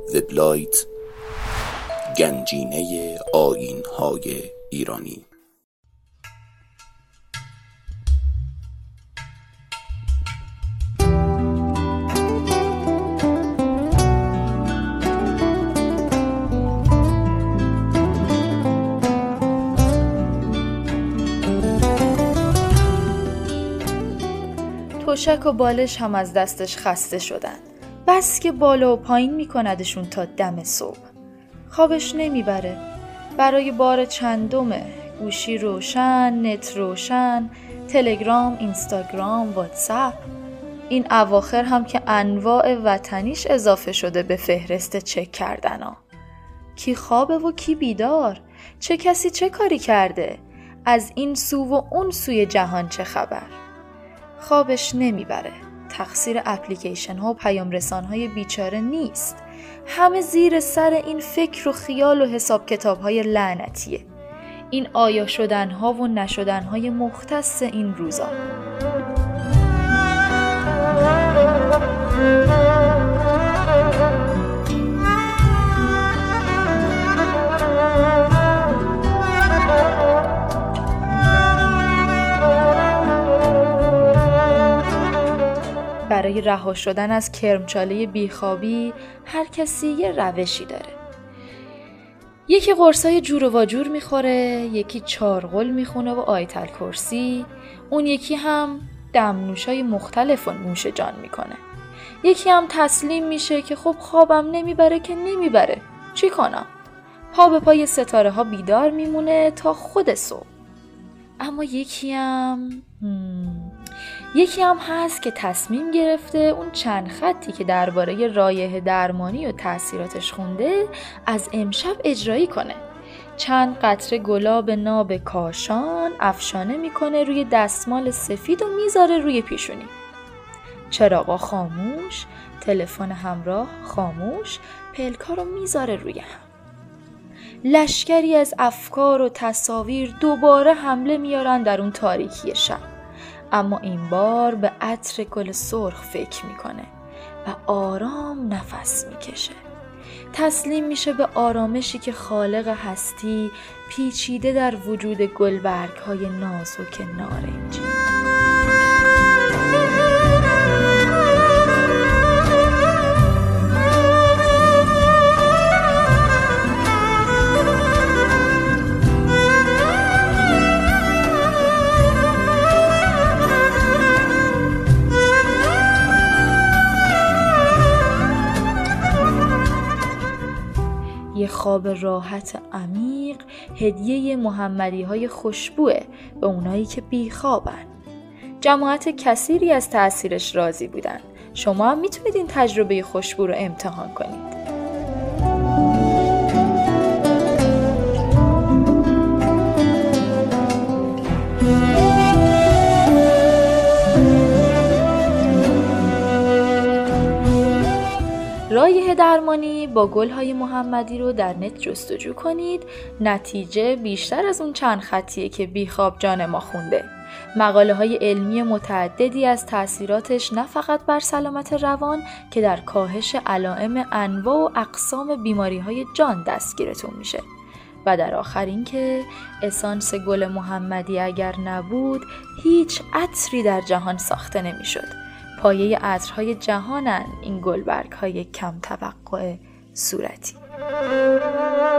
وبلایت گنجینه آیین‌های ایرانی. تشک و بالش هم از دستش خسته شدن، بس که بالا و پایین میکندشون تا دم صبح. خوابش نمیبره. برای بار چندمه، گوشی روشن، نت روشن، تلگرام، اینستاگرام، واتساپ. این اواخر هم که انواع وطنیش اضافه شده به فهرست چک کردنا. کی خوابه و کی بیدار؟ چه کسی چه کاری کرده؟ از این سو و اون سوی جهان چه خبر؟ خوابش نمیبره. تقصیر اپلیکیشن ها و پیام رسان های بیچاره نیست. همه زیر سر این فکر و خیال و حساب کتاب های لعنتیه. این آیا شدن ها و نشدن های مختص این روزا. برای رها شدن از کرمچاله بیخوابی هر کسی یه روشی داره. یکی قرصای جور و واجور میخوره، یکی چارغل میخونه و آیت الکرسی، اون یکی هم دمنوشای مختلف و نوش جان میکنه. یکی هم تسلیم میشه که خب خوابم نمیبره که نمیبره، چی کنم؟ پا به پای ستاره ها بیدار میمونه تا خود صبح. اما یکی هم هست که تصمیم گرفته اون چند خطی که درباره رایحه درمانی و تأثیراتش خونده از امشب اجرایی کنه. چند قطره گلاب ناب کاشان افشانه میکنه روی دستمال سفید و میذاره روی پیشونی. چراغا خاموش، تلفن همراه خاموش، پلکا رو میذاره روی هم. لشکری از افکار و تصاویر دوباره حمله میارن در اون تاریکی شب. اما این بار به عطر گل سرخ فکر میکنه و آرام نفس میکشه. تسلیم میشه به آرامشی که خالق هستی پیچیده در وجود گلبرگ های نازک نارنجی. یه خواب راحت عمیق هدیه محمدی های خوشبوه به اونایی که بیخوابن. جماعت کثیری از تأثیرش راضی بودن. شما هم میتونید این تجربه خوشبو رو امتحان کنید. رایحه درمانی با گل‌های محمدی رو در نت جستجو کنید. نتیجه بیشتر از اون چند خطیه که بیخواب جان ما خونده. مقاله‌های علمی متعددی از تأثیراتش نه فقط بر سلامت روان که در کاهش علائم انواع و اقسام بیماری‌های جان دستگیرتون میشه. و در آخر این که اسانس گل محمدی اگر نبود هیچ عطری در جهان ساخته نمیشد. پایه عطرهای جهانن این گلبرگ های کم توقع صورتی.